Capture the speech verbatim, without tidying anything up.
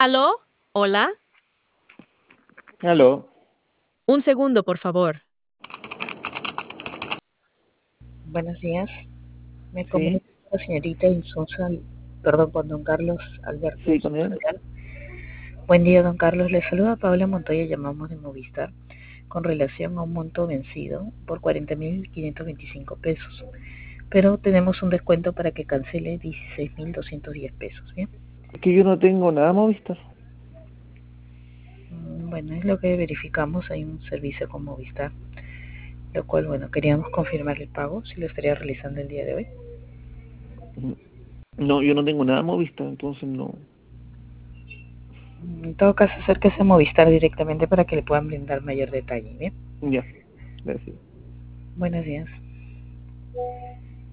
¿Aló? ¿Hola? Aló, Un segundo, por favor. Buenos días. Me sí, comunico con la señorita Insunza, perdón, con don Carlos Alberto sí, con Insunza él. Vidal. Buen día, don Carlos. Le saluda Paula Montoya, llamamos de Movistar, con relación a un monto vencido por cuarenta mil quinientos veinticinco pesos. Pero tenemos un descuento para que cancele dieciséis mil doscientos diez pesos, ¿bien? Es que yo no tengo nada Movistar. Mm, Bueno, es lo que verificamos, hay un servicio con Movistar, lo cual, bueno, queríamos confirmar el pago, si lo estaría realizando el día de hoy. Mm, No, yo no tengo nada Movistar, entonces no. En todo caso, acérquese a Movistar directamente para que le puedan brindar mayor detalle, ¿bien? Ya, gracias. Buenos días.